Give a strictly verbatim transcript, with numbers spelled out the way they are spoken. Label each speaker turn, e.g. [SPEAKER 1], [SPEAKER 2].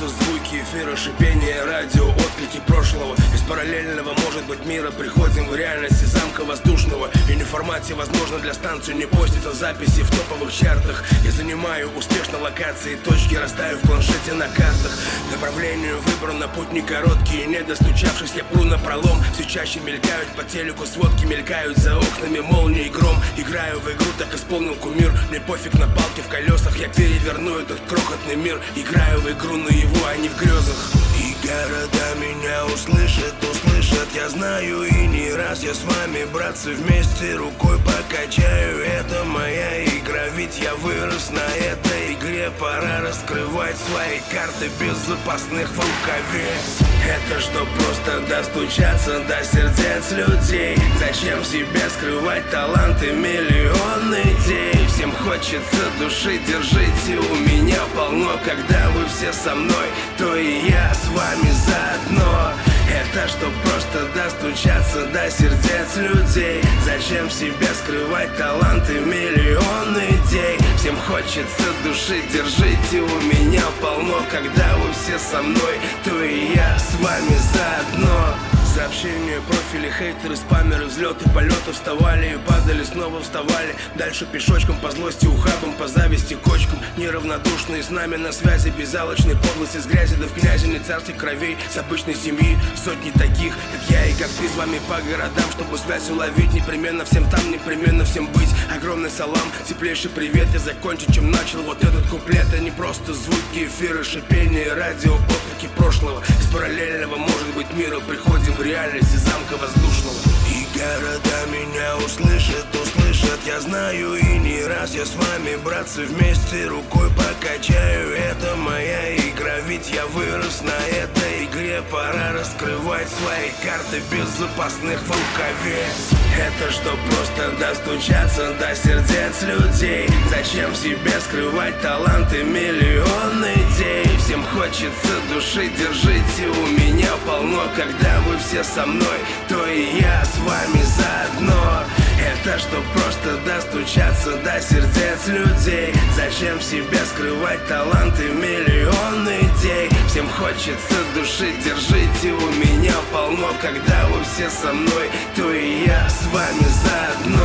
[SPEAKER 1] просто звуки эфира, шипение радио, отклики прошлого. Из параллельного, может быть, мира приходим в реальность из замка воздушного. И не в формате, возможно, для станции не постится записи в топовых чартах. Я занимаю успешно локации, точки растаю в планшете на картах. Направлению выбрано, путь не короткий, не достучавшись, я пру на пролом. Все чаще мелькают по телеку сводки, мелькают за окнами молнии и гром. Играю в игру, так исполнил кумир. Мне пофиг на палки в колесах, я переверну этот крохотный мир. Играю в игру наяву, а не в грезах. И города меня услышат, услышат, я знаю. И не раз я с вами, братцы, вместе рукой покачаю. Это моя игра, ведь я вырос на этой игре. Пора раскрывать свои карты без запасных в рукаве. Это что, просто достучаться до сердец людей? Зачем себе скрывать таланты, миллион идей? Всем хочется души, держите, у меня полно. Когда вы все со мной, то и я с вами заодно. Это что, просто достучаться до сердец людей? Зачем себе скрывать таланты, миллион идей? Всем хочется души, держите, у меня полно. Когда вы все со мной, то и я с вами заодно. Сообщения, профили, хейтеры, спамеры, взлеты, полеты, вставали и падали, снова вставали. Дальше пешочком, по злости ухабам, по зависти кочкам. Неравнодушные с нами на связи, безалочной подлости с грязи, да в князине царских кровей. С обычной семьи, сотни таких, как я и как ты, с вами по городам, чтобы связь уловить. Непременно всем там, непременно всем быть. Огромный салам, теплейший привет, я закончу, чем начал вот этот куплет. А не просто звуки эфира, шипение радио, отклики прошлого. Из параллельного, может быть, мира приходим в реальность из замка воздушного. И города меня услышат, услышат, я знаю. И не раз я с вами, братцы, вместе рукой покачаю. Это моя игра, ведь я вырос на этой игре. Пора раскрывать свои карты без запасных в рукаве. Это что, просто достучаться до сердец людей? Зачем себе скрывать таланты, миллион идей? Всем хочется души, держите, у меня полно. Когда вы все со мной, то и я с вами заодно. Это что, просто достучаться до сердец людей? Зачем себе скрывать таланты, миллион идей? Всем хочется души, держите, у меня полно. Когда вы все со мной, то и я с вами заодно.